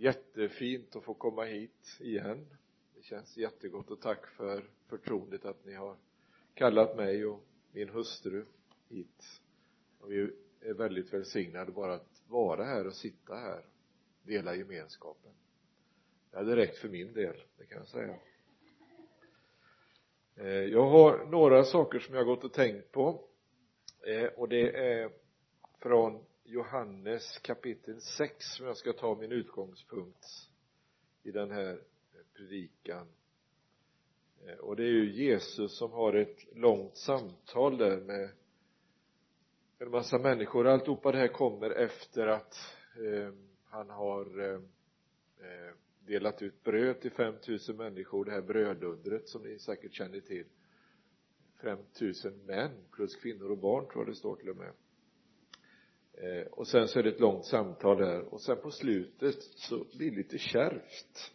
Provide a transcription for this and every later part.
Jättefint att få komma hit igen. Det känns jättegott och tack för förtroendet att ni har kallat mig och min hustru hit. Och vi är väldigt välsignade bara att vara här och sitta här. Dela gemenskapen. Det hade räckt för min del, det kan jag säga. Jag har några saker som jag har gått och tänkt på. Och det är från Johannes kapitel 6 som jag ska ta min utgångspunkt i den här predikan. Och det är ju Jesus som har ett långt samtal där med en massa människor. Alltihopa det här kommer efter att han har delat ut bröd till 5000 människor. Det här brödundret som ni säkert känner till. 5000 män plus kvinnor och barn tror jag det står till och med. Och sen så är det ett långt samtal där. Och sen på slutet så blir det lite kärvt.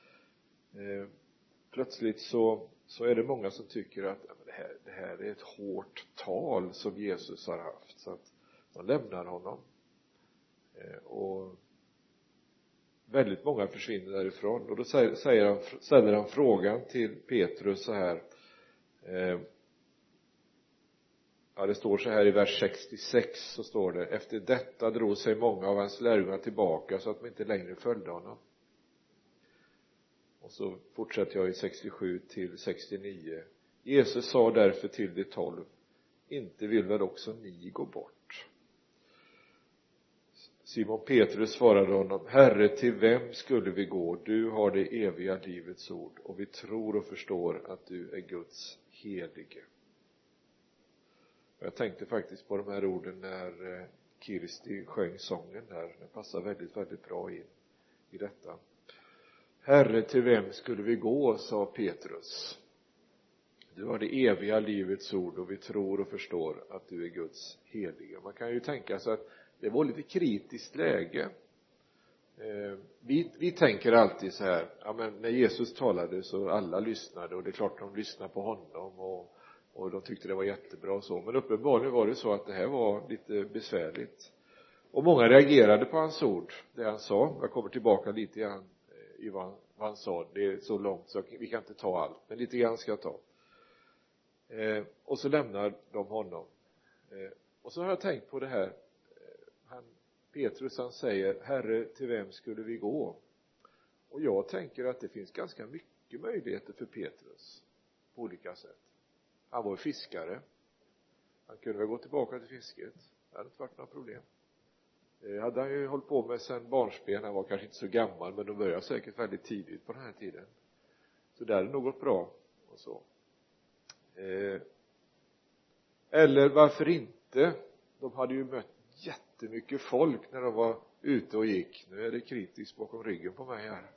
Plötsligt så är det många som tycker att det här är ett hårt tal som Jesus har haft. Så att de lämnar honom. Och väldigt många försvinner därifrån. Och då ställer han frågan till Petrus så här. Det står så här i vers 66 så står det: efter detta drog sig många av hans lärjungar tillbaka så att de inte längre följde honom. Och så fortsätter jag i 67 till 69. Jesus sa därför till de 12: inte vill väl också ni gå bort? Simon Petrus svarade honom: Herre, till vem skulle vi gå? Du har det eviga livets ord och vi tror och förstår att du är Guds helige. Jag tänkte faktiskt på de här orden när Kirsti sjöng sången här. Den passar väldigt, väldigt bra in i detta. Herre, till vem skulle vi gå, sa Petrus. Du har det eviga livets ord och vi tror och förstår att du är Guds helige. Man kan ju tänka sig att det var lite kritiskt läge. Vi tänker alltid så här, ja men när Jesus talade så alla lyssnade och det är klart de lyssnade på honom och de tyckte det var jättebra och så. Men uppenbarligen var det så att det här var lite besvärligt. Och många reagerade på hans ord, det han sa. Jag kommer tillbaka lite grann i vad han sa. Det är så långt så vi kan inte ta allt, men lite grann ska jag ta. Och så lämnar de honom. Och så har jag tänkt på det här. Petrus han säger: Herre, till vem skulle vi gå? Och jag tänker att det finns ganska mycket möjligheter för Petrus på olika sätt. Han var fiskare. Han kunde väl gå tillbaka till fisket. Det hade inte varit några problem. Det hade han ju hållit på med sedan barnsben. Han var kanske inte så gammal, men de började säkert väldigt tidigt på den här tiden. Så det hade nog gått bra och så. Eller varför inte? De hade ju mött jättemycket folk när de var ute och gick. Nu är det kritiskt bakom ryggen på mig här.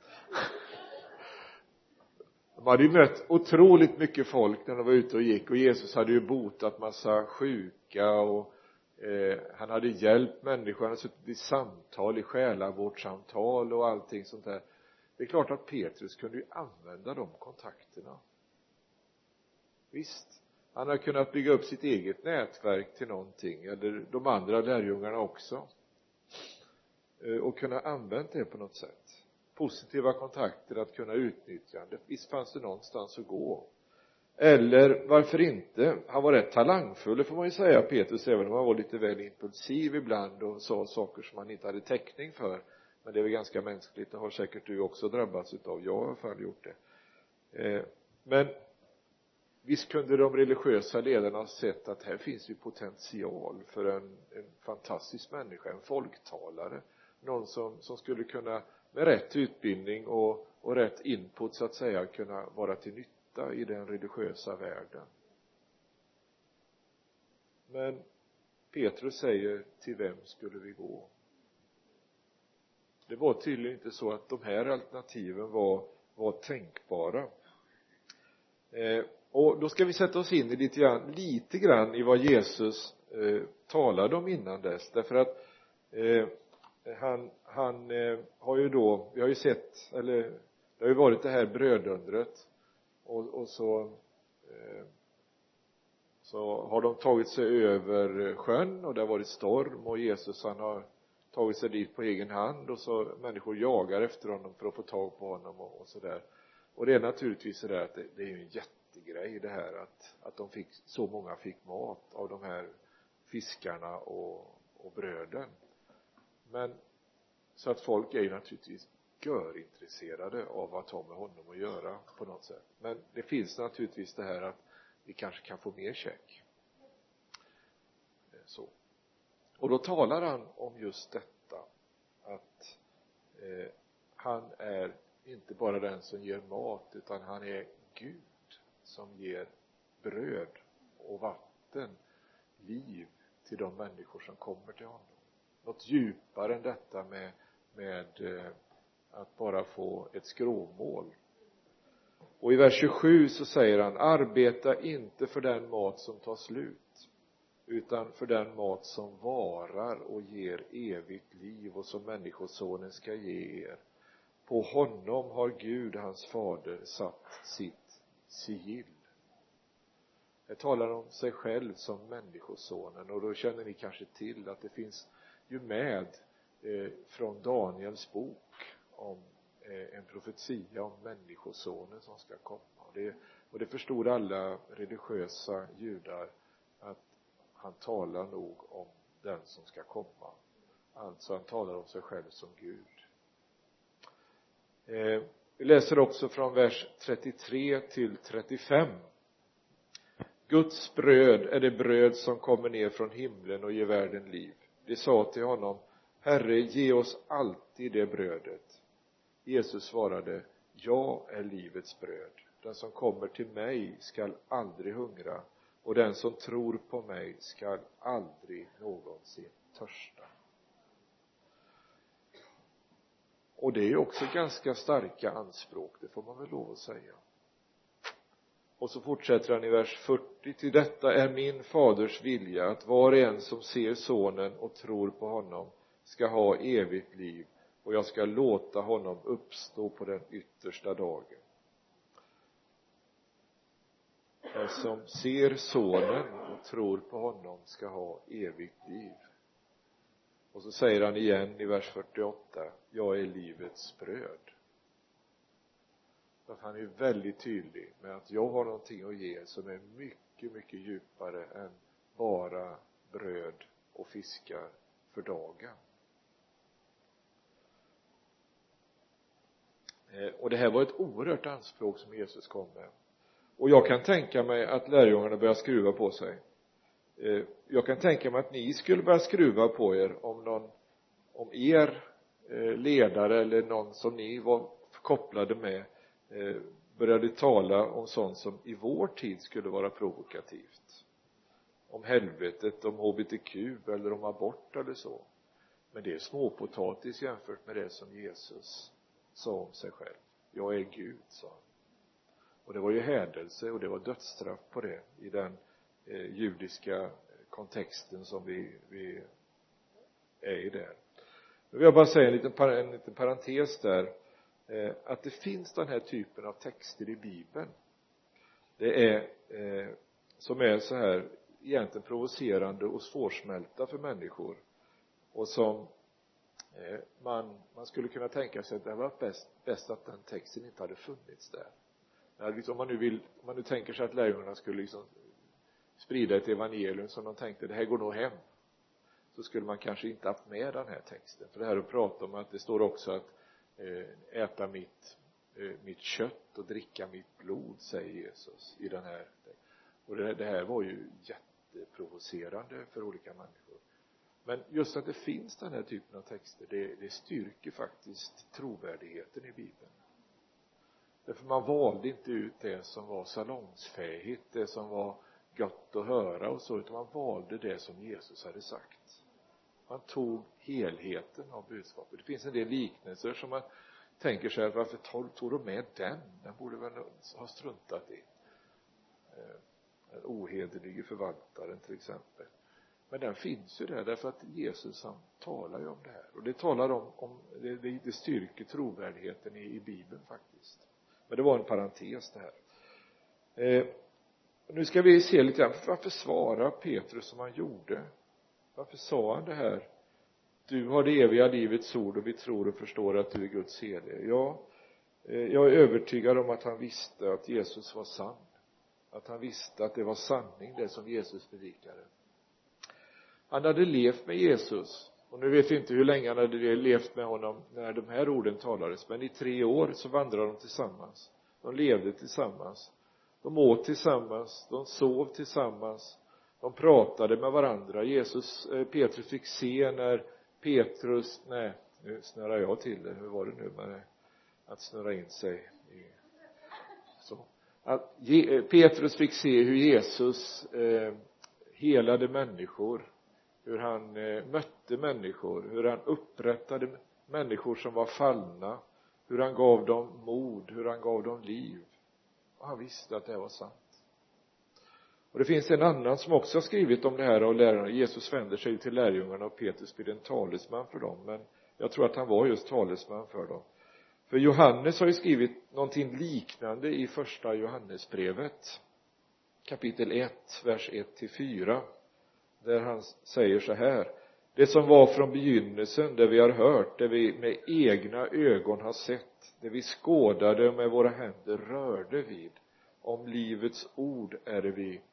De hade ju mött otroligt mycket folk när de var ute och gick. Och Jesus hade ju botat massa sjuka och han hade hjälpt människor. Han hade suttit i samtal, i själavårdssamtal och allting sånt där. Det är klart att Petrus kunde ju använda de kontakterna. Visst. Han har kunnat bygga upp sitt eget nätverk till någonting. Eller de andra lärjungarna också. Och kunna använda det på något sätt. Positiva kontakter att kunna utnyttja. Visst fanns det någonstans att gå. Eller varför inte? Han var rätt talangfull, det får man ju säga, Petrus, även om han var lite väl impulsiv ibland och sa saker som han inte hade täckning för. Men det är väl ganska mänskligt. Det har säkert du också drabbats utav. Jag har i alla fall gjort det. Men visst kunde de religiösa ledarna ha sett att här finns ju potential för en fantastisk människa, en folktalare. Någon som skulle kunna med rätt utbildning och rätt input så att säga kunna vara till nytta i den religiösa världen. Men Petrus säger: till vem skulle vi gå? Det var tydligen inte så att de här alternativen var tänkbara. Och då ska vi sätta oss in i lite grann i vad Jesus talade om innan dess. Därför att han har ju då, vi har ju sett, eller det har ju varit det här brödundret och så har de tagit sig över sjön och det har varit storm och Jesus han har tagit sig dit på egen hand, och så människor jagar efter honom för att få tag på honom och sådär. Och det är naturligtvis så där att det är ju en jättegrej det här att så många fick mat av de här fiskarna och bröden. Men så att folk är ju naturligtvis görintresserade av att ha med honom att göra på något sätt. Men det finns naturligtvis det här att vi kanske kan få mer check. Så. Och då talar han om just detta, att han är inte bara den som ger mat, utan han är Gud som ger bröd och vatten, liv till de människor som kommer till honom. Något djupare än detta med att bara få ett skråmål. Och i vers 27 så säger han: arbeta inte för den mat som tar slut, utan för den mat som varar och ger evigt liv, och som människosonen ska ge er. På honom har Gud, hans fader, satt sitt sigill. Det talar om sig själv som människosonen, och då känner ni kanske till att det finns ju med från Daniels bok om en profetia om människosonen som ska komma. Och det förstod alla religiösa judar, att han talar nog om den som ska komma. Alltså han talar om sig själv som Gud. Vi läser också från vers 33 till 35. Guds bröd är det bröd som kommer ner från himlen och ger världen liv. De sa till honom: Herre, ge oss alltid det brödet. Jesus svarade: jag är livets bröd. Den som kommer till mig skall aldrig hungra, och den som tror på mig skall aldrig någonsin törsta. Och det är ju också ganska starka anspråk, det får man väl lov att säga. Och så fortsätter han i vers 40: till detta är min faders vilja, att var och en som ser sonen och tror på honom ska ha evigt liv, och jag ska låta honom uppstå på den yttersta dagen. Den som ser sonen och tror på honom ska ha evigt liv. Och så säger han igen i vers 48: jag är livets bröd. Att han är väldigt tydlig med att jag har någonting att ge som är mycket, mycket djupare än bara bröd och fiskar för dagen. Och det här var ett oerhört anspråk som Jesus kom med. Och jag kan tänka mig att lärjungarna börjar skruva på sig. Jag kan tänka mig att ni skulle börja skruva på er om er ledare eller någon som ni var kopplade med började tala om sånt som i vår tid skulle vara provokativt. Om helvetet, om HBTQ eller om abort eller så. Men det är småpotatis jämfört med det som Jesus sa om sig själv. Jag är Gud, sa han. Och det var ju hädelse och det var dödsstraff på det i den judiska kontexten som vi är i där. Nu vill jag bara säga en liten parentes där, att det finns den här typen av texter i Bibeln. Det är som är så här egentligen provocerande och svårsmälta för människor, och som man skulle kunna tänka sig att det var bäst att den texten inte hade funnits där. Om man nu tänker sig att lärjungarna skulle liksom sprida ett evangelium som de tänkte, det här går nog hem, så skulle man kanske inte haft med den här texten. För det här att prata om att det står också att äta mitt kött och dricka mitt blod, säger Jesus i den här. Och det här var ju jätteprovocerande för olika människor. Men just att det finns den här typen av texter, det styrker faktiskt trovärdigheten i Bibeln. Därför man valde inte ut det som var salongsfähigt, det som var gott att höra och så, utan man valde det som Jesus hade sagt. Man tog helheten av budskapet. Det finns en del liknelser som man tänker sig att varför tog de med den? Den borde väl ha struntat i. Den ohederlige förvaltaren till exempel. Men den finns ju där därför att Jesus, han talar ju om det här. Och det talar om det styrker trovärdigheten i Bibeln faktiskt. Men det var en parentes det här. Nu ska vi se lite grann, varför svarar Petrus som han gjorde? Varför sa han det här? du har det eviga livets ord och vi tror och förstår att du är Guds herde. Ja, jag är övertygad om att han visste att Jesus var sann. Att han visste att det var sanning det som Jesus predikade. Han hade levt med Jesus. Och nu vet vi inte hur länge han hade levt med honom när de här orden talades. Men i 3 år så vandrade de tillsammans. De levde tillsammans. De åt tillsammans. De sov tillsammans. De pratade med varandra. Petrus fick se när nu snurrar jag till det. Hur var det nu med att snurra in sig så. Att Petrus fick se hur Jesus helade människor. Hur han mötte människor. Hur han upprättade människor som var fallna. Hur han gav dem mod. Hur han gav dem liv. Och han visste att det var sant. Och det finns en annan som också har skrivit om det här av lärarna. Jesus vänder sig till lärjungarna och Petrus blir en talesman för dem. Men jag tror att han var just talesman för dem. För Johannes har ju skrivit någonting liknande i första Johannesbrevet. Kapitel 1, vers 1-4. Där han säger så här. Det som var från begynnelsen, det vi har hört, det vi med egna ögon har sett, det vi skådade och med våra händer rörde vid. Om livets ord är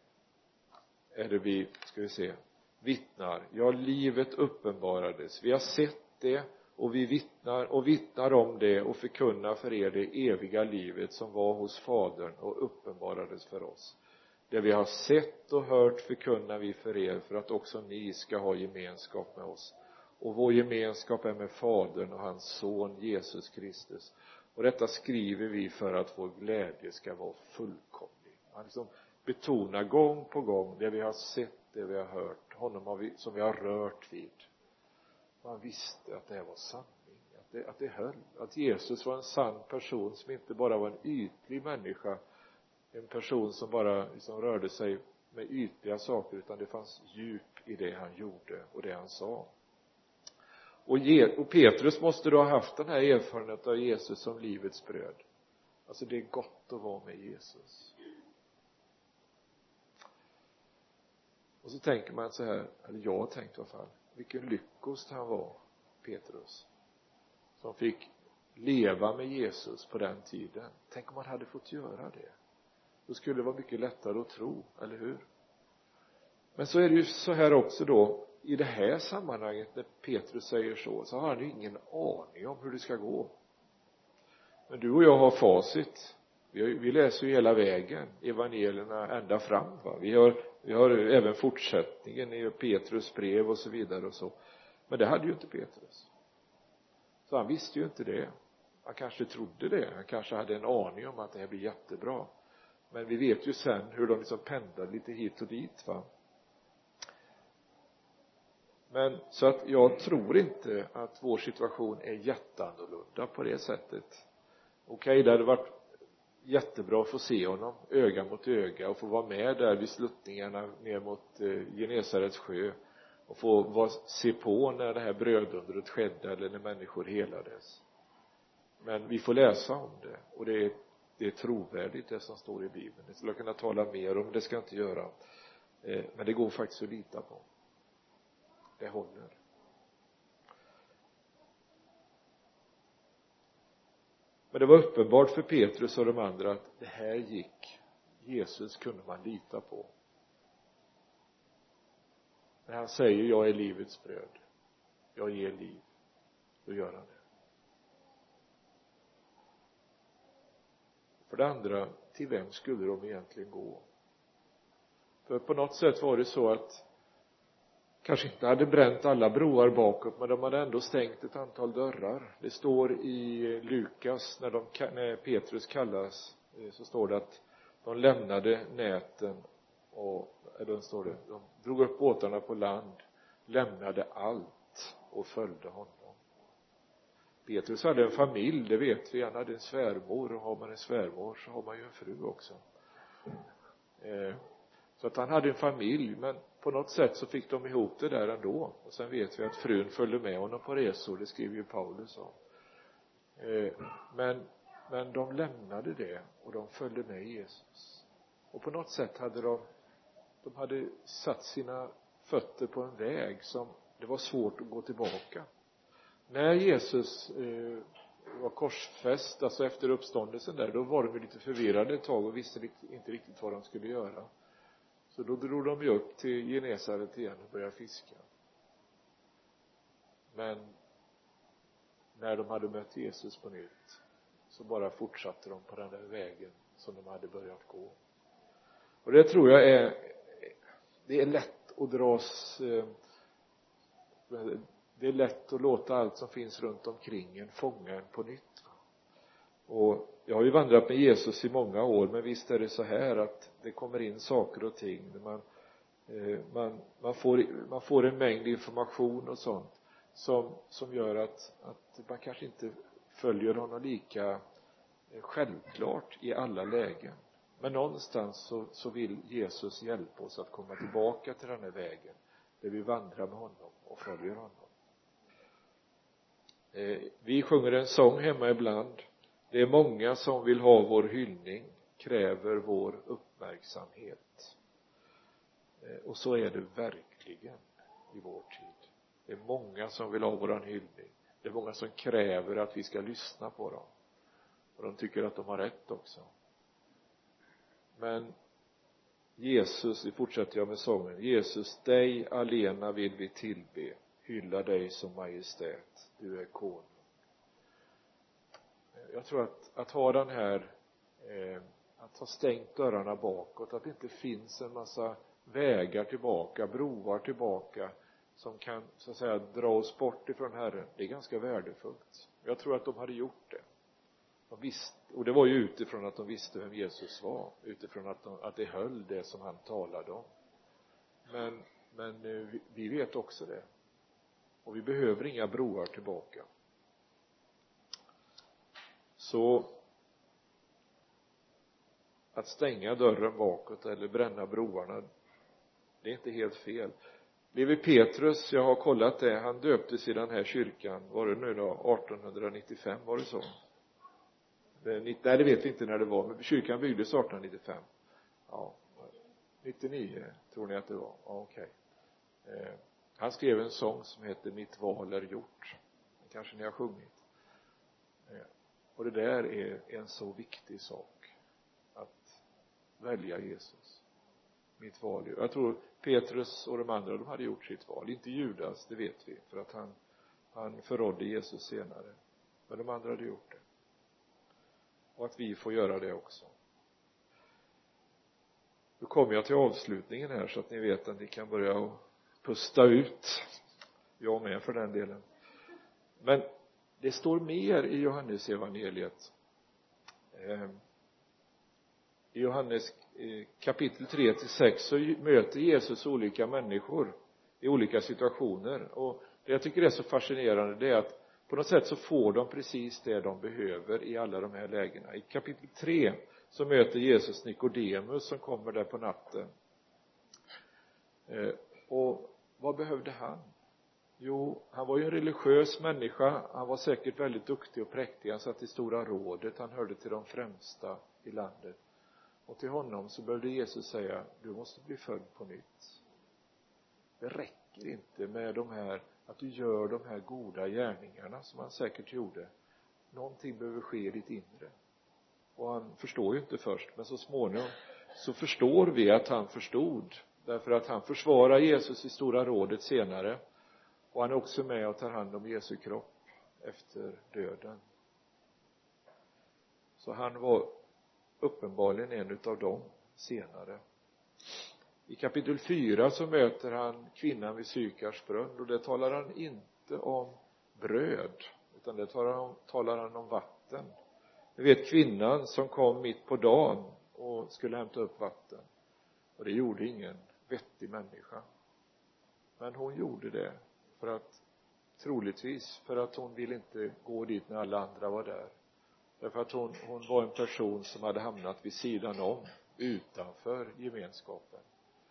vi vittnar. Ja, livet uppenbarades. Vi har sett det och vi vittnar om det och förkunnar för er det eviga livet som var hos Fadern och uppenbarades för oss. Det vi har sett och hört förkunnar vi för er för att också ni ska ha gemenskap med oss. Och vår gemenskap är med Fadern och hans son Jesus Kristus. Och detta skriver vi för att vår glädje ska vara fullkomlig. Han liksom betonar gång på gång det vi har sett, det vi har hört. Honom som vi har rört vid. Man visste att det här var sanning. Att det höll. Att Jesus var en sann person som inte bara var en ytlig människa. En person som bara liksom rörde sig med ytliga saker, utan det fanns djup i det han gjorde och det han sa. Och Petrus måste då ha haft den här erfarenheten av Jesus som livets bröd. Alltså det är gott att vara med Jesus. Och så tänker man så här, eller jag har tänkt i alla fall, vilken lyckost han var, Petrus. Som fick leva med Jesus på den tiden. Tänk om man hade fått göra det. Då skulle det vara mycket lättare att tro, eller hur? Men så är det ju så här också då, i det här sammanhanget när Petrus säger så har han ju ingen aning om hur det ska gå. Men du och jag har facit. Vi läser ju hela vägen, evangelierna ända fram. Va? Vi har även fortsättningen i Petrus brev och så vidare och så. Men det hade ju inte Petrus. Så han visste ju inte det. Han kanske trodde det. Han kanske hade en aning om att det här blir jättebra. Men vi vet ju sen hur de liksom pendlar lite hit och dit, va. Men så att jag tror inte att vår situation är jätteannorlunda på det sättet. Okej, det hade varit jättebra att få se honom öga mot öga och få vara med där vid sluttningarna ner mot Genesarets sjö och få se på när det här brödundret skedde eller när människor helades. Men vi får läsa om det och det är trovärdigt det som står i Bibeln. Jag skulle kunna tala mer om det, ska jag inte göra. Men det går faktiskt att lita på. Det håller. Men det var uppenbart för Petrus och de andra att det här gick. Jesus kunde man lita på. När han säger jag är livets bröd. Jag ger liv. Då gör han det. För det andra, till vem skulle de egentligen gå? För på något sätt var det så att kanske inte hade bränt alla broar bakåt, men de hade ändå stängt ett antal dörrar. Det står i Lukas, när Petrus kallas, så står det att de lämnade näten de drog upp båtarna på land, lämnade allt och följde honom. Petrus hade en familj, det vet vi. Han hade en svärmor, och har man en svärmor så har man ju en fru också. Så att han hade en familj, men på något sätt så fick de ihop det där ändå. Och sen vet vi att frun följde med honom på resor, det skriver ju Paulus om. Men de lämnade det och de följde med Jesus. Och på något sätt hade de hade satt sina fötter på en väg som det var svårt att gå tillbaka. När Jesus var korsfäst, alltså efter uppståndelsen där, då var de lite förvirrade ett tag och visste inte riktigt vad de skulle göra. Så då drog de ju upp till Genesaret igen och började fiska. Men när de hade mött Jesus på nytt så bara fortsatte de på den där vägen som de hade börjat gå. Och det tror jag det är lätt att dras, det är lätt att låta allt som finns runt omkring en fånga en på nytt. Och jag har ju vandrat med Jesus i många år, men visst är det så här att det kommer in saker och ting. Man får en mängd information och sånt som gör att man kanske inte följer honom lika självklart i alla lägen. Men någonstans så vill Jesus hjälpa oss att komma tillbaka till den här vägen där vi vandrar med honom och följer honom. Vi sjunger en sång hemma ibland. Det är många som vill ha vår hyllning, kräver vår uppmärksamhet. Och så är det verkligen i vår tid. Det är många som vill ha våran hyllning. Det är många som kräver att vi ska lyssna på dem. Och de tycker att de har rätt också. Men Jesus, vi fortsätter med sången. Jesus, dig alena vill vi tillbe. Hylla dig som majestät. Du är konung. Jag tror att ha den här, att ha stängt dörrarna bakåt. Att det inte finns en massa vägar tillbaka, broar tillbaka som kan så att säga dra oss bort ifrån Herren. Det är ganska värdefullt. Jag tror att de hade gjort det. De visste, och det var ju utifrån att de visste vem Jesus var. Utifrån att det höll det som han talade om. Men vi vet också det. Och vi behöver inga broar tillbaka. Så att stänga dörren bakåt eller bränna broarna, det är inte helt fel. Levi Petrus, jag har kollat det, han döptes i den här kyrkan, var det nu då 1895, var det så? Nej, det vet vi inte när det var, men kyrkan byggdes 1895. Ja, 99 tror ni att det var? Ja, okej. Han skrev en sång som heter Mitt val är gjort. Den kanske ni har sjungit. Och det där är en så viktig sak, att välja Jesus. Mitt val. Jag tror Petrus och de andra, de hade gjort sitt val. Inte Judas, det vet vi, för att han förrådde Jesus senare. Men de andra hade gjort det. Och att vi får göra det också. Då kommer jag till avslutningen här, så att ni vet att ni kan börja pusta ut. Jag med för den delen. Men det står mer i Johannes evangeliet. I Johannes kapitel 3-6 så möter Jesus olika människor i olika situationer. Och det jag tycker är så fascinerande, det är att på något sätt så får de precis det de behöver i alla de här lägena. I kapitel 3 så möter Jesus Nikodemus som kommer där på natten. Och vad behövde han? Jo, han var ju en religiös människa. Han var säkert väldigt duktig och präktig. Han satt i Stora rådet. Han hörde till de främsta i landet. Och till honom så började Jesus säga, du måste bli född på nytt. Det räcker inte med de här, att du gör de här goda gärningarna som han säkert gjorde. Någonting behöver ske i ditt inre. Och han förstår ju inte först, men så småningom så förstår vi att han förstod. Därför att han försvarar Jesus i Stora rådet senare. Och han är också med och tar hand om Jesu kropp efter döden. Så han var uppenbarligen en utav dem senare. I kapitel 4 så möter han kvinnan vid Sykars brunn. Och det talar han inte om bröd, utan det talar han om vatten. Ni vet kvinnan som kom mitt på dagen och skulle hämta upp vatten. Och det gjorde ingen vettig människa. Men hon gjorde det troligtvis för att hon ville inte gå dit när alla andra var där. Därför att hon var en person som hade hamnat vid sidan om, utanför gemenskapen.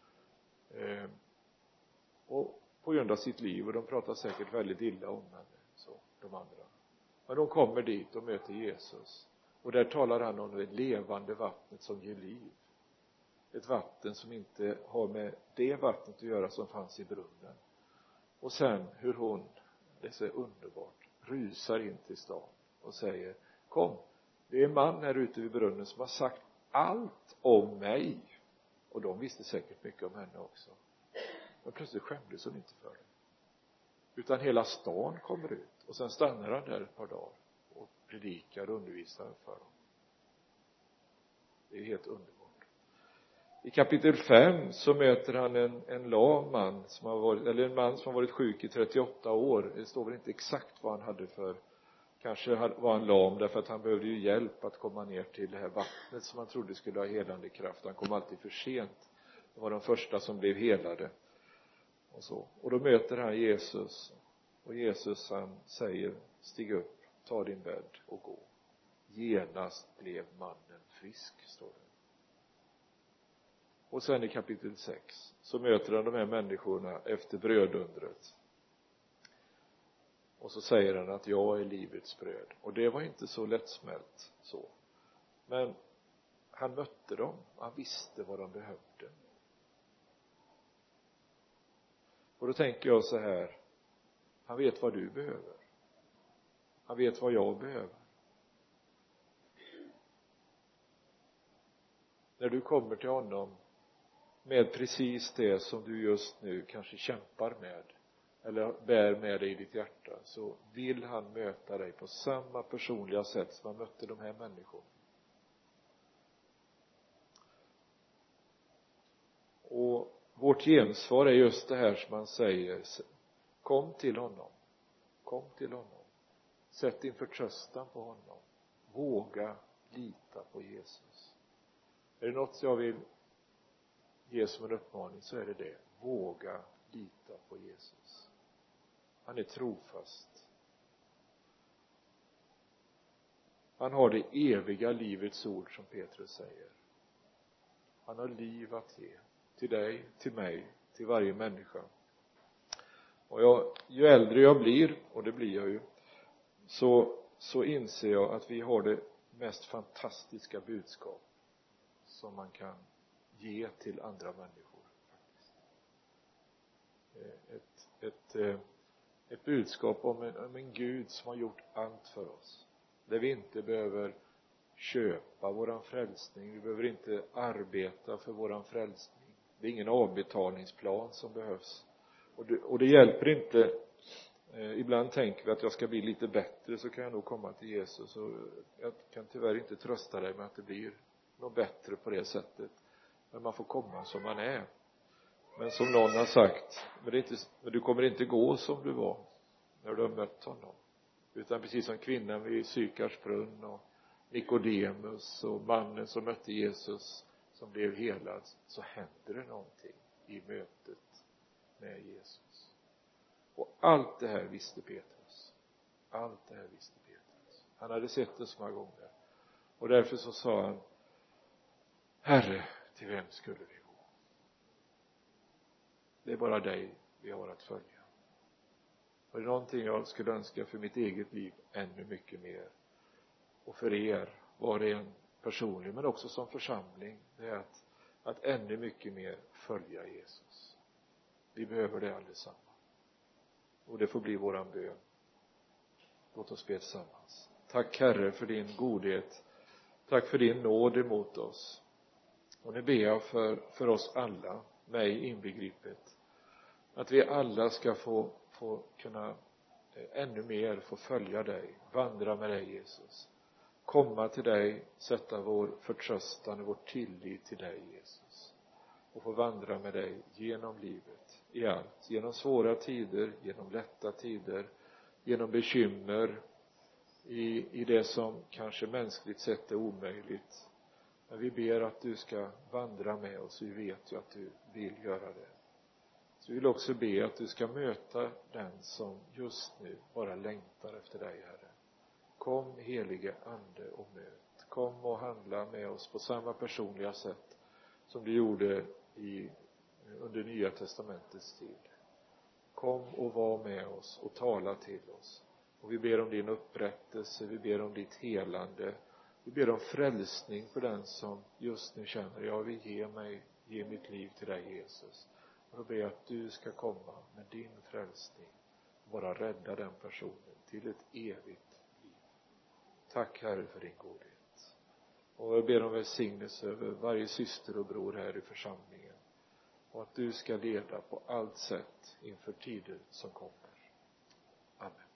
Och på grund av sitt liv, och de pratar säkert väldigt illa om henne, så de andra. Men de kommer dit och möter Jesus. Och där talar han om det levande vattnet som ger liv. Ett vatten som inte har med det vattnet att göra som fanns i brunnen. Och sen hur hon, det är så underbart, rusar in till stan och säger: kom, det är en man här ute vid brunnen som har sagt allt om mig. Och de visste säkert mycket om henne också. Men plötsligt skämdes hon inte för det. Utan hela stan kommer ut. Och sen stannar han där ett par dagar och predikar och undervisar för dem. Det är helt underbart. I kapitel 5 så möter han en lam man som har varit, eller en man som har varit sjuk i 38 år. Det står väl inte exakt vad han hade för, kanske var han lam därför att han behövde ju hjälp att komma ner till det här vattnet som han trodde skulle ha helande kraft. Han kom alltid för sent. Det var de första som blev helade. Och så. Och då möter han Jesus. Och Jesus, han säger: stig upp, ta din bädd och gå. Genast blev mannen frisk, står det. Och sen i kapitel 6 så möter han de här människorna efter brödundret. Och så säger han att jag är livets bröd. Och det var inte så lättsmält så. Men han mötte dem. Han visste vad de behövde. Och då tänker jag så här: han vet vad du behöver. Han vet vad jag behöver. När du kommer till honom med precis det som du just nu kanske kämpar med eller bär med dig i ditt hjärta, så vill han möta dig på samma personliga sätt som han mötte de här människorna. Och vårt gensvar är just det här som han säger: kom till honom. Kom till honom. Sätt din förtröstan på honom. Våga lita på Jesus. Är det något jag vill ge som en uppmaning, så är det det. Våga lita på Jesus. Han är trofast. Han har det eviga livets ord, som Petrus säger. Han har liv att ge. Till dig, till mig, till varje människa. Och ju äldre jag blir, och det blir jag ju, så inser jag att vi har det mest fantastiska budskap som man kan ge till andra människor. Ett budskap om en Gud som har gjort allt för oss. Där vi inte behöver köpa våran frälsning. Vi behöver inte arbeta för våran frälsning. Det är ingen avbetalningsplan som behövs. Och det hjälper inte. Ibland tänker vi att jag ska bli lite bättre, så kan jag nog komma till Jesus. Och jag kan tyvärr inte trösta dig med att det blir något bättre på det sättet. Men man får komma som man är. Men som någon har sagt, men du kommer inte gå som du var när du har mött honom. Utan precis som kvinnan vid Sykars brunn och Nikodemus och mannen som mötte Jesus som blev helad, så händer det någonting i mötet med Jesus. Och allt det här visste Petrus. Allt det här visste Petrus. Han hade sett det så många gånger. Och därför så sa han: Herre, till vem skulle vi gå? Det är bara dig vi har att följa. Och det är någonting jag skulle önska för mitt eget liv ännu mycket mer. Och för er, var det en personlig, men också som församling, det är att ännu mycket mer följa Jesus. Vi behöver det allesammans. Och det får bli våran bön. Låt oss be tillsammans. Tack Herre för din godhet. Tack för din nåd emot oss. Och nu ber jag för oss alla, mig inbegripet, att vi alla ska få kunna ännu mer få följa dig, vandra med dig Jesus. Komma till dig, sätta vår förtröstan och vår tillit till dig Jesus. Och få vandra med dig genom livet, i allt. Genom svåra tider, genom lätta tider, genom bekymmer, i det som kanske mänskligt sett är omöjligt. Men vi ber att du ska vandra med oss. Vi vet ju att du vill göra det. Så vi vill också be att du ska möta den som just nu bara längtar efter dig, Herre. Kom helige ande och möt. Kom och handla med oss på samma personliga sätt som du gjorde under Nya testamentets tid. Kom och var med oss och tala till oss. Och vi ber om din upprättelse, vi ber om ditt helande. Vi ber om frälsning för den som just nu känner: jag vill ge mitt liv till dig Jesus. Och då ber jag att du ska komma med din frälsning och bara rädda den personen till ett evigt liv. Tack Herre för din godhet. Och jag ber om välsignelse över varje syster och bror här i församlingen. Och att du ska leda på allt sätt inför tider som kommer. Amen.